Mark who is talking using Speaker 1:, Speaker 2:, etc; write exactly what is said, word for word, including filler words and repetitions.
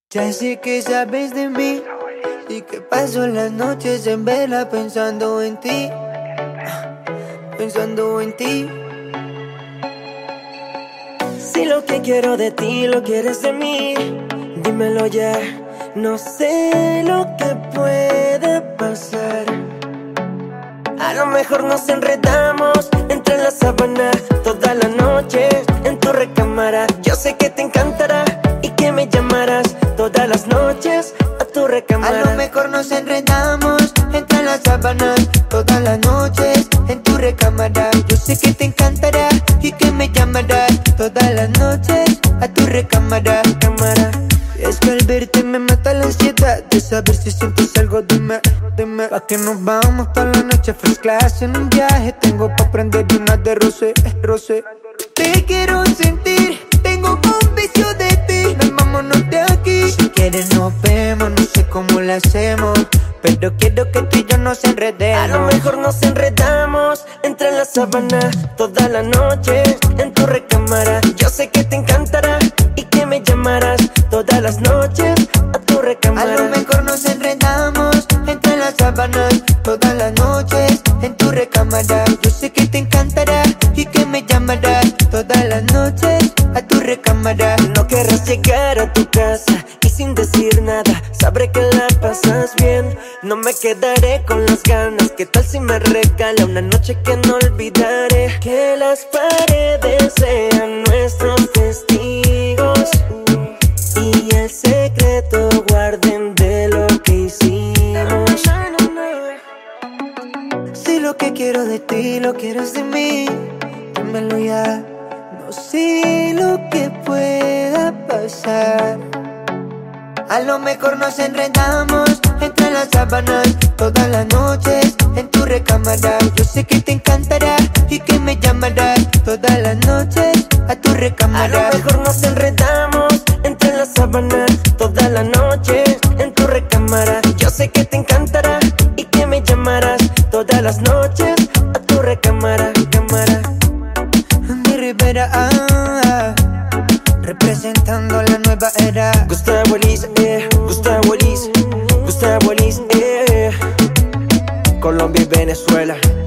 Speaker 1: Ya sé que sabes de mí y que paso las noches en vela pensando en ti, pensando en ti.
Speaker 2: Si lo que quiero de ti lo quieres de mí, dímelo ya. No sé lo que puede pasar. A lo mejor nos enredamos entre las sábanas toda la noche en tu recámara. Yo sé que te encantará y que me llamarás todas las noches a tu recámara.
Speaker 1: A lo mejor nos enredamos entre las sábanas todas las noches en tu recámara. Yo sé que te encantará y que me llamarás todas las noches a tu recámara, cámara. Y es que al verte me mata la ansiedad de saber si sientes algo, dime, dime. Pa' que nos vamos toda la noche first class en un viaje. Tengo pa' prender una de rosé, rosé. Te quiero sentir, tengo un vicio de ti. Ven, vámonos de aquí. Si quieres nos vemos, no sé cómo lo hacemos, pero quiero que tú y yo nos enredemos.
Speaker 2: A lo mejor nos enredamos entre las sábanas toda la noche en tu recámara. Yo sé que te encantará y que me llamarás todas las noches a tu recámara.
Speaker 1: A lo mejor nos enredamos entre las sábanas todas las noches en tu recámara. Yo sé que te encantará y que me llamarás todas las noches a tu recámara.
Speaker 2: No querrás llegar a tu casa y sin decir nada sabré que la pasas bien. No me quedaré con las ganas. ¿Qué tal si me regala una noche que no olvidaré? Que las paredes sean nuestros testigos y el secreto guarden de lo que hicimos.
Speaker 1: Si lo que quiero de ti lo quieres de mí, dímelo ya. No sé lo que pueda pasar. A lo mejor nos enredamos entre las sábanas todas las noches en tu recámara. Yo sé que te encantará y que me llamarás todas las noches a tu recámara.
Speaker 2: A lo mejor nos enredamos entre las sábanas toda la noche en tu recámara. Yo sé que te encantará y que me llamarás todas las noches a tu recámara, cámara.
Speaker 1: Andy Rivera, ah, ah, representando la nueva era.
Speaker 2: Gustavo Elis, eh, Gustavo Elis, Gustavo Elis, eh. Colombia y Venezuela.